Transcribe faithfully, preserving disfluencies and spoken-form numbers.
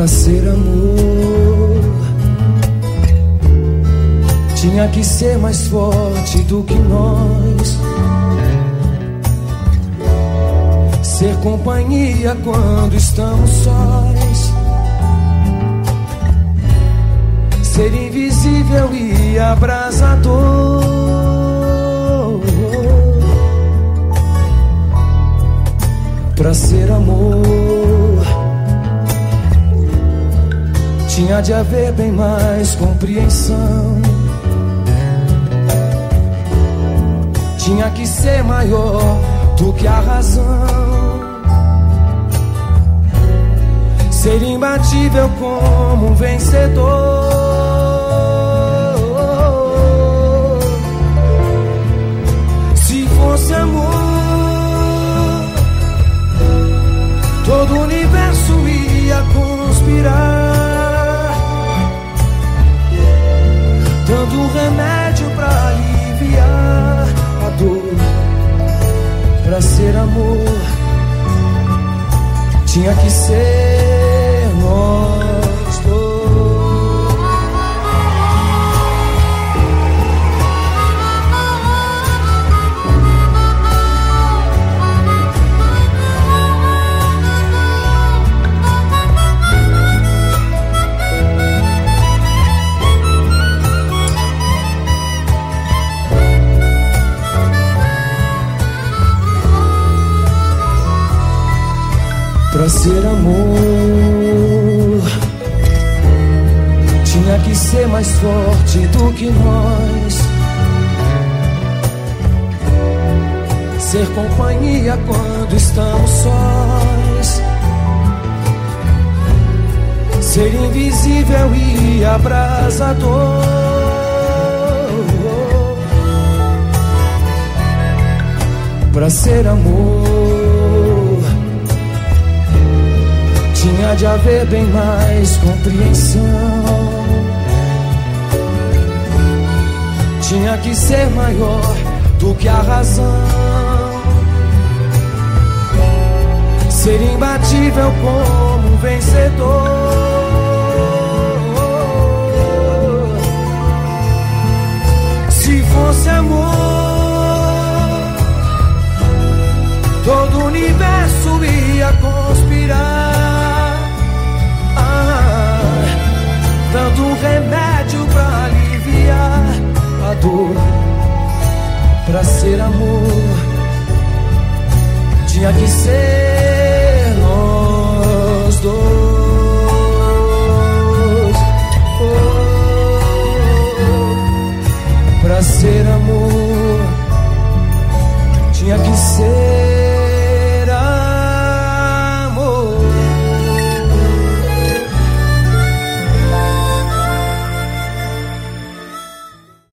Pra ser amor, tinha que ser mais forte do que nós. Ser companhia quando estamos sós. Ser invisível e abrasador. Pra ser amor, tinha de haver bem mais compreensão. Tinha que ser maior do que a razão. Ser imbatível como um vencedor. Se fosse amor, todo o universo ia conspirar, dando remédio pra aliviar a dor. Pra ser amor, tinha que ser nós dois. Pra ser amor, tinha que ser mais forte do que nós. Ser companhia quando estamos sós. Ser invisível e abrasador. Pra ser amor, tinha de haver bem mais compreensão. Tinha que ser maior do que a razão. Ser imbatível como um vencedor. Se fosse amor,